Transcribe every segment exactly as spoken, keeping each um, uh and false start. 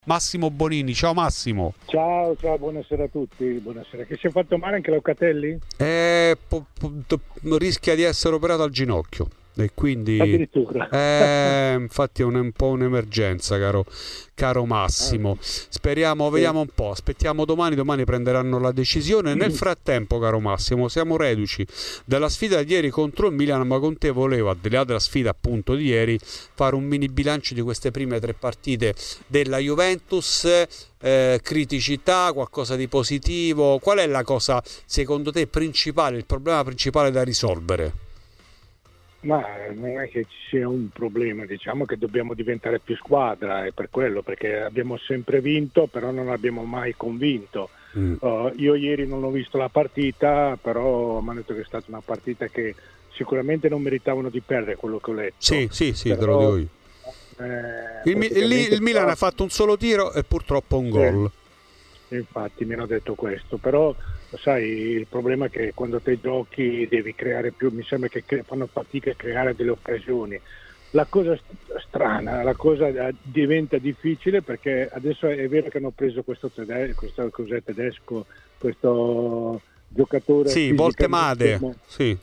Massimo Bonini. Ciao Massimo. Ciao, ciao, buonasera a tutti. Buonasera. Che si è fatto male anche Locatelli? Eh, po- po- rischia di essere operato al ginocchio e quindi addirittura eh, infatti è un, un po' un'emergenza, caro, caro Massimo. Speriamo, vediamo un po', aspettiamo domani, domani prenderanno la decisione. Nel frattempo, caro Massimo, siamo reduci dalla sfida di ieri contro il Milan, ma con te volevo, al di là della sfida appunto di ieri, fare un mini bilancio di queste prime tre partite della Juventus. Eh, criticità, qualcosa di positivo, qual è la cosa secondo te principale, il problema principale da risolvere? Ma non è che ci sia un problema, diciamo che dobbiamo diventare più squadra, è per quello, perché abbiamo sempre vinto, però non abbiamo mai convinto. Mm. Uh, io ieri non ho visto la partita, però mi hanno detto che è stata una partita che sicuramente non meritavano di perdere, quello che ho letto. Sì, sì, sì, però, te lo dico io. Eh, il, il, il Milan ha fatto un solo tiro e purtroppo un gol. Eh, infatti mi hanno detto questo, però sai, il problema è che quando te giochi devi creare più, mi sembra che fanno fatica a creare delle occasioni. La cosa strana, la cosa diventa difficile perché adesso è vero che hanno preso questo tedesco, questo cos'è tedesco, questo giocatore. Sì, Voltemade, sì.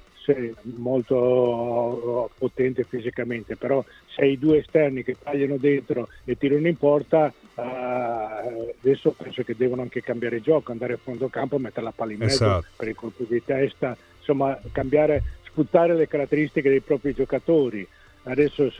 molto potente fisicamente, però se hai due esterni che tagliano dentro e tirano in porta, uh, adesso penso che devono anche cambiare gioco, andare a fondo campo, mettere la palla in mezzo, esatto, per il colpo di testa, insomma cambiare, sfruttare le caratteristiche dei propri giocatori. Adesso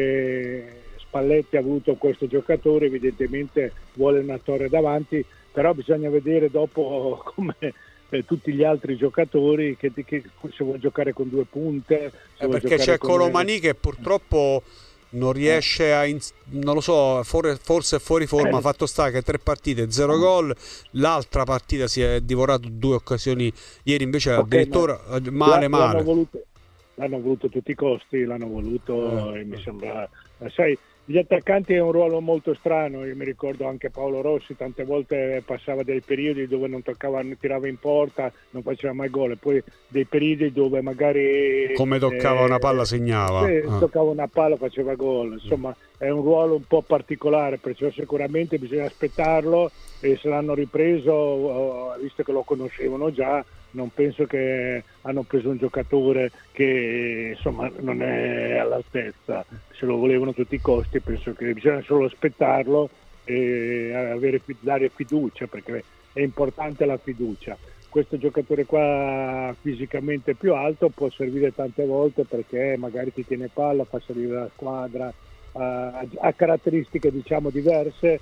se Spalletti ha avuto questo giocatore, evidentemente vuole una torre davanti, però bisogna vedere dopo come Eh, tutti gli altri giocatori che, che se vuoi giocare con due punte, eh, perché c'è Colomani le... che purtroppo non riesce a in... non lo so, for... forse è fuori forma. eh. Fatto sta che tre partite, zero eh. gol, l'altra partita si è divorato due occasioni ieri, invece okay, addirittura male male l'hanno voluto, l'hanno voluto a tutti i costi, l'hanno voluto eh. e mi sembra, sai, gli attaccanti è un ruolo molto strano. Io mi ricordo anche Paolo Rossi, tante volte passava dei periodi dove non toccava, non tirava in porta, non faceva mai gol, e poi dei periodi dove magari come toccava eh, una palla segnava, sì, ah. toccava una palla faceva gol. Insomma, è un ruolo un po' particolare, perciò sicuramente bisogna aspettarlo, e se l'hanno ripreso, visto che lo conoscevano già, non penso che hanno preso un giocatore che insomma non è all'altezza. Se lo volevano a tutti i costi, penso che bisogna solo aspettarlo e avere, dare fiducia, perché è importante la fiducia. Questo giocatore qua fisicamente più alto può servire tante volte, perché magari ti tiene palla, fa salire la squadra, ha, ha caratteristiche diciamo diverse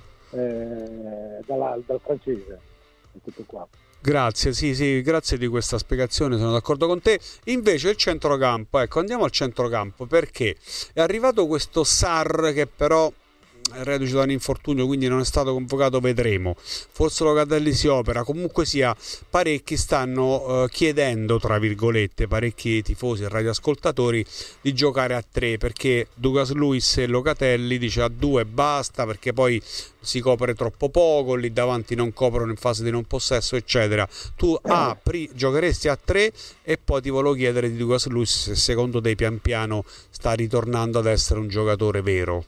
eh, dal, dal francese. È tutto qua. Grazie, sì, sì, grazie di questa spiegazione, sono d'accordo con te. Invece il centrocampo, ecco, andiamo al centrocampo, perché è arrivato questo Sarr che però è reduce da un infortunio, quindi non è stato convocato, vedremo. Forse Locatelli si opera, comunque sia, parecchi stanno eh, chiedendo, tra virgolette, parecchi tifosi e radioascoltatori, di giocare a tre, perché Douglas Luiz e Locatelli dice a due basta, perché poi si copre troppo poco, lì davanti non coprono in fase di non possesso, eccetera. Tu ah, pri- giocheresti a tre, e poi ti volevo chiedere di Douglas Luiz se secondo te pian piano sta ritornando ad essere un giocatore vero.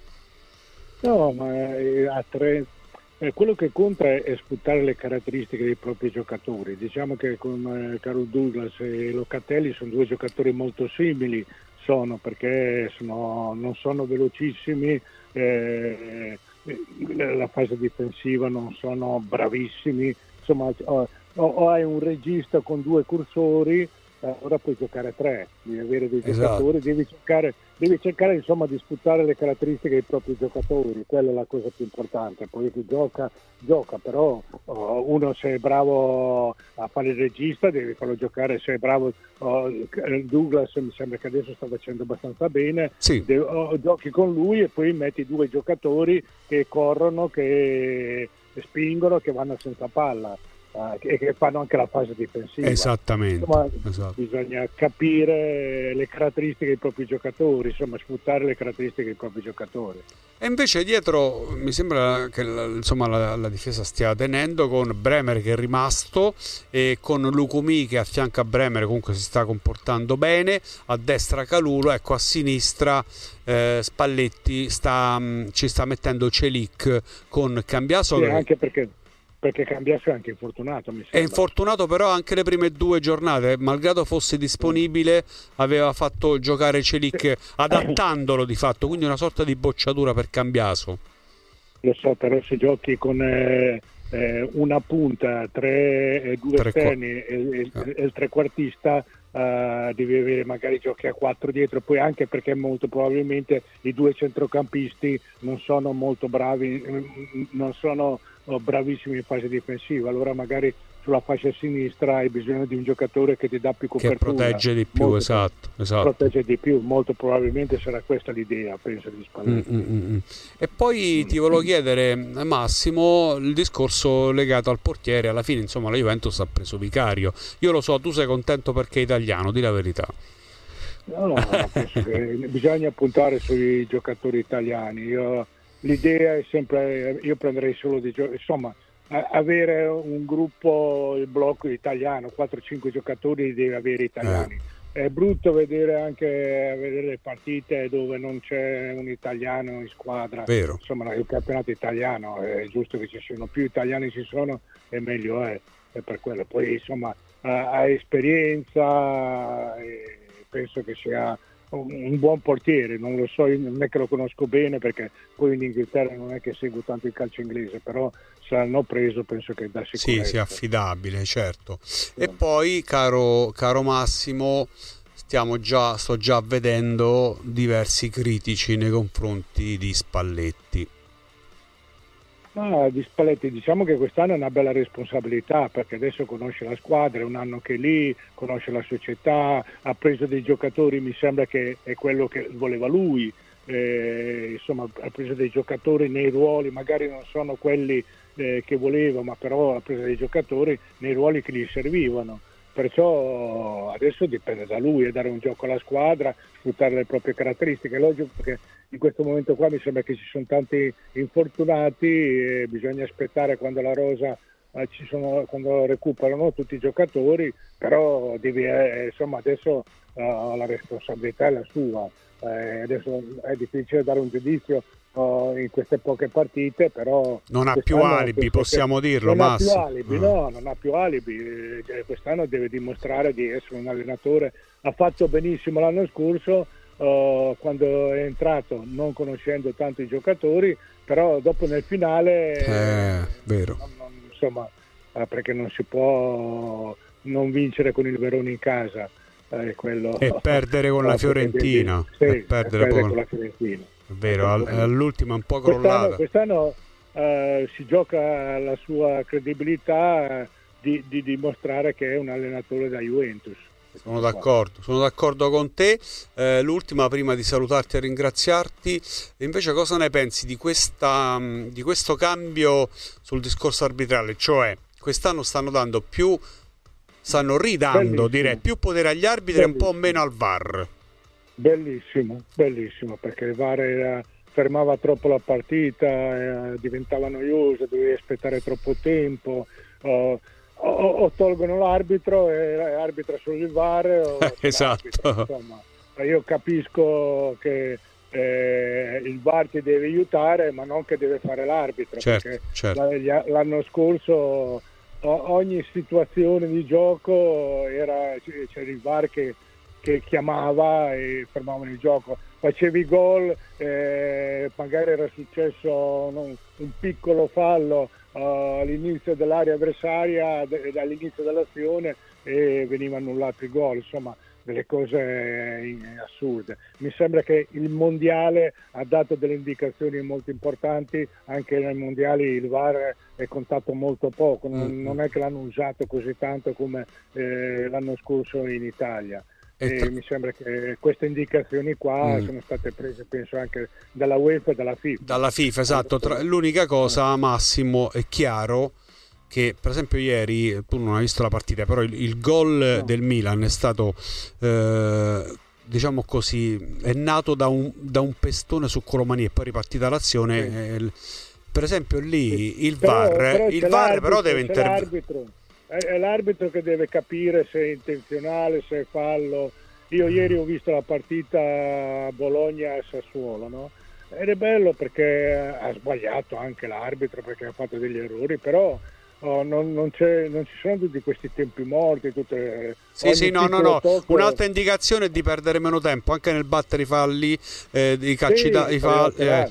No, ma a tre, eh, quello che conta è, è sfruttare le caratteristiche dei propri giocatori. Diciamo che con eh, Carol Douglas e Locatelli sono due giocatori molto simili, sono perché sono, non sono velocissimi, eh, la fase difensiva non sono bravissimi, insomma o, o hai un regista con due cursori, ora puoi giocare a tre, devi avere dei esatto. giocatori, devi cercare, devi cercare insomma di sfruttare le caratteristiche dei propri giocatori, quella è la cosa più importante. Poi chi gioca, gioca, però oh, uno se è bravo a fare il regista devi farlo giocare, se è bravo oh, Douglas mi sembra che adesso sta facendo abbastanza bene, sì. De- oh, giochi con lui e poi metti due giocatori che corrono, che spingono, che vanno senza palla. e che fanno anche la fase difensiva. Esattamente, insomma, esatto. Bisogna capire le caratteristiche dei propri giocatori, insomma sfruttare le caratteristiche dei propri giocatori. E invece dietro mi sembra che la, insomma, la, la difesa stia tenendo, con Bremer che è rimasto e con Lukumi che affianca Bremer, comunque si sta comportando bene, a destra Calulo, ecco, a sinistra eh, Spalletti sta, mh, ci sta mettendo Celik con Cambiaso. Sì, che... anche perché perché Cambiaso è anche infortunato, mi sembra. È infortunato, però anche le prime due giornate, malgrado fosse disponibile, aveva fatto giocare Celik adattandolo di fatto, quindi una sorta di bocciatura per Cambiaso. Lo so, però se giochi con eh, eh, una punta, tre e due Tre esterni qua- e, e, e il trequartista, Uh, devi avere magari giochi a quattro dietro, poi anche perché molto probabilmente i due centrocampisti non sono molto bravi, non sono oh, bravissimi in fase difensiva, allora magari sulla fascia sinistra hai bisogno di un giocatore che ti dà più copertura, che protegge di più, molto, esatto, esatto. protegge di più, molto probabilmente sarà questa l'idea, penso, di Spalletti. Mm, mm, mm. E poi ti volevo chiedere, Massimo, il discorso legato al portiere. Alla fine, insomma, la Juventus ha preso Vicario. Io lo so, tu sei contento perché è italiano, di la verità. No, no, no, penso che bisogna puntare sui giocatori italiani. Io, l'idea è sempre, io prenderei solo di giocatori, insomma, avere un gruppo, il blocco italiano, quattro cinque giocatori deve avere italiani. Eh. È brutto vedere anche vedere le partite dove non c'è un italiano in squadra. Vero. Insomma, il campionato italiano è giusto che ci siano, più italiani ci sono e meglio è, è per quello. Poi insomma ha esperienza e penso che sia un buon portiere, non lo so, non è che lo conosco bene perché poi in Inghilterra non è che seguo tanto il calcio inglese, però se l'hanno preso penso che da sicurezza. Sì, sia affidabile, certo. Sì. E poi, caro, caro Massimo, stiamo già, sto già vedendo diversi critici nei confronti di Spalletti. Ah, di Spalletti, diciamo che quest'anno è una bella responsabilità perché adesso conosce la squadra, è un anno che è lì, conosce la società, ha preso dei giocatori, mi sembra che è quello che voleva lui, eh, insomma ha preso dei giocatori nei ruoli, magari non sono quelli eh, che voleva, ma però ha preso dei giocatori nei ruoli che gli servivano. Perciò adesso dipende da lui, è dare un gioco alla squadra, sfruttare le proprie caratteristiche. È logico che in questo momento qua mi sembra che ci sono tanti infortunati e bisogna aspettare quando la rosa eh, ci sono, quando recuperano tutti i giocatori, però devi, eh, insomma adesso eh, la responsabilità è la sua. Eh, adesso è difficile dare un giudizio in queste poche partite, però non ha più alibi, possiamo dirlo, non Massimo. ha più alibi, uh. no, non ha più alibi. Quest'anno deve dimostrare di essere un allenatore. Ha fatto benissimo l'anno scorso uh, quando è entrato, non conoscendo tanto i giocatori, però dopo nel finale, eh, vero. Non, non, insomma, uh, perché non si può non vincere con il Verona in casa eh, quello, e perdere con la Fiorentina, sì, e perdere, perdere con... con la Fiorentina. È vero, all'ultima un po' crollata. Quest'anno, quest'anno uh, si gioca la sua credibilità uh, di, di dimostrare che è un allenatore da Juventus. Sono d'accordo, sono d'accordo con te. Eh, l'ultima, prima di salutarti e ringraziarti, invece cosa ne pensi di, questa, di questo cambio sul discorso arbitrale? Cioè, quest'anno stanno dando più, stanno ridando, bellissimo, direi, più potere agli arbitri e un po' meno al V A R. Bellissimo, bellissimo, perché il V A R era, fermava troppo la partita, eh, diventava noioso, dovevi aspettare troppo tempo, o, o, o tolgono l'arbitro e arbitra solo il V A R. O esatto. Insomma, io capisco che eh, il V A R ti deve aiutare, ma non che deve fare l'arbitro, certo, perché certo. l'anno scorso ogni situazione di gioco era, c'era il V A R che che chiamava e fermavano il gioco, facevi gol, eh, magari era successo no, un piccolo fallo uh, all'inizio dell'area avversaria, d- dall'inizio dell'azione, e veniva annullato il gol, insomma delle cose assurde. Mi sembra che il mondiale ha dato delle indicazioni molto importanti, anche nei mondiali il V A R è contato molto poco, non, mm. non è che l'hanno usato così tanto come eh, l'anno scorso in Italia. E tra... mi sembra che queste indicazioni qua mm. sono state prese, penso, anche dalla UEFA e dalla FIFA. Dalla FIFA, esatto. Tra... L'unica cosa, Massimo, è chiaro che per esempio ieri, tu non hai visto la partita, però il, il gol no. del Milan è stato eh, diciamo così, è nato da un, da un pestone su Colomani e poi ripartita l'azione. Sì. Eh, per esempio lì sì. il però, VAR però il VAR però deve intervenire. L'arbitro è l'arbitro che deve capire se è intenzionale, se è fallo. Io ieri ho visto la partita Bologna-Sassuolo, no? Ed è bello perché ha sbagliato anche l'arbitro, perché ha fatto degli errori, però oh, non, non, c'è, non ci sono tutti questi tempi morti. Tutte, sì, sì, no, no, no. Tocco... Un'altra indicazione è di perdere meno tempo anche nel battere i falli, eh, i calci sì, da, i falli. Eh,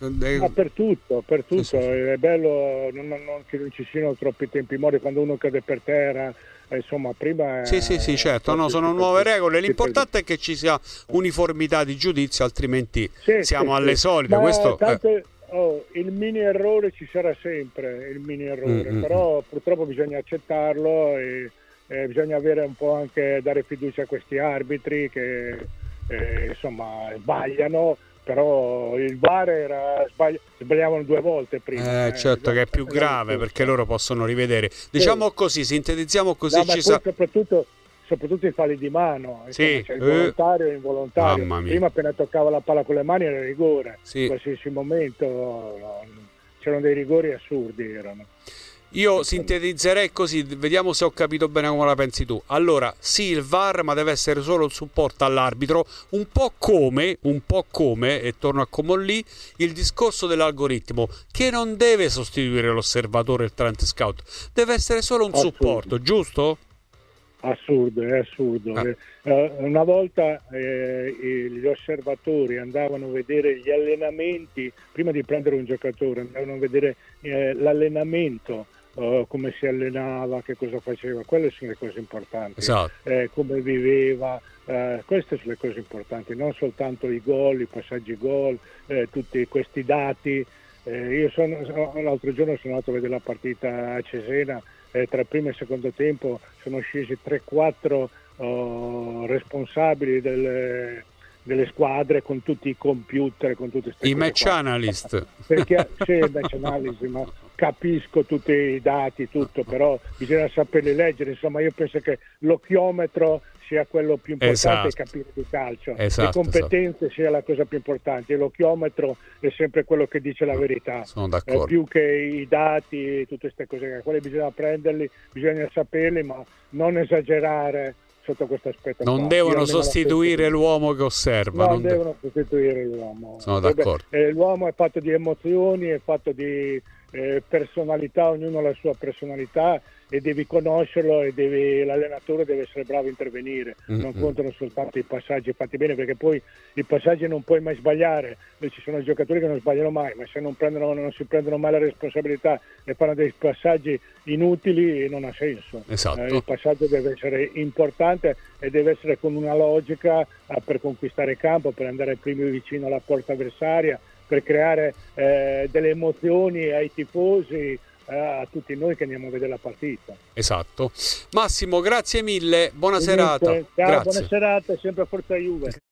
Ma per tutto, per tutto. Sì, sì, sì. È bello non, non, non, che non ci siano troppi tempi morti quando uno cade per terra. Insomma, prima sì, sì, sì, certo, no, sono nuove regole. L'importante è che ci sia uniformità di giudizio, altrimenti sì, siamo sì, alle sì. solite. Ma Questo tanto, eh. oh, il mini errore ci sarà sempre, il mini errore, mm-hmm. però purtroppo bisogna accettarlo e eh, bisogna avere un po' anche dare fiducia a questi arbitri che eh, insomma sbagliano. Però il VAR era sbagli- sbagliavano due volte prima. Eh, certo, eh, che è più grave perché loro possono rivedere. Diciamo sì. così, sintetizziamo così. No, ci sa- soprattutto, soprattutto i falli di mano, sì. Insomma, c'è il volontario e l'involontario. Prima appena toccava la palla con le mani era rigore. Sì. In qualsiasi momento no, c'erano dei rigori assurdi. Erano. Io sintetizzerei così, vediamo se ho capito bene come la pensi tu. Allora, sì, il VAR, ma deve essere solo il supporto all'arbitro, un po' come, un po' come, e torno a Comolli, il discorso dell'algoritmo, che non deve sostituire l'osservatore e il talent scout, deve essere solo un assurdo. supporto, giusto? Assurdo, è assurdo. Ah. Eh, una volta eh, gli osservatori andavano a vedere gli allenamenti, prima di prendere un giocatore, andavano a vedere eh, l'allenamento. Uh, come si allenava, che cosa faceva, quelle sono le cose importanti, esatto. eh, come viveva, uh, queste sono le cose importanti, non soltanto i gol, i passaggi gol, eh, tutti questi dati. Eh, io sono, l'altro giorno sono andato a vedere la partita a Cesena, eh, tra il primo e il secondo tempo sono scesi tre quattro uh, responsabili delle, delle squadre con tutti i computer, con tutte queste i match qua. analyst. Perché sì, match analysis, ma capisco tutti i dati, tutto, però bisogna saperli leggere. Insomma, io penso che l'occhiometro sia quello più importante, esatto. capire di calcio. Esatto, le competenze esatto. sia la cosa più importante. E l'occhiometro è sempre quello che dice la verità. Sono d'accordo. Eh, più che i dati, tutte queste cose, quelli bisogna prenderli, bisogna saperli, ma non esagerare sotto questo aspetto. Non qua. devono sostituire l'uomo che osserva. No, non de- devono sostituire l'uomo. Sono d'accordo. Eh, l'uomo è fatto di emozioni, è fatto di eh, personalità, ognuno ha la sua personalità e devi conoscerlo e devi, l'allenatore deve essere bravo a intervenire. Mm-hmm. Non contano soltanto i passaggi fatti bene, perché poi i passaggi non puoi mai sbagliare. Ci sono giocatori che non sbagliano mai, ma se non, prendono, non si prendono mai la responsabilità e fanno dei passaggi inutili non ha senso. Esatto. Eh, il passaggio deve essere importante e deve essere con una logica eh, per conquistare il campo, per andare prima vicino alla porta avversaria, per creare eh, delle emozioni ai tifosi, a tutti noi che andiamo a vedere la partita. Esatto. Massimo, grazie mille, buona Comunque, serata. Ciao, grazie. Buona serata, sempre Forza Juve.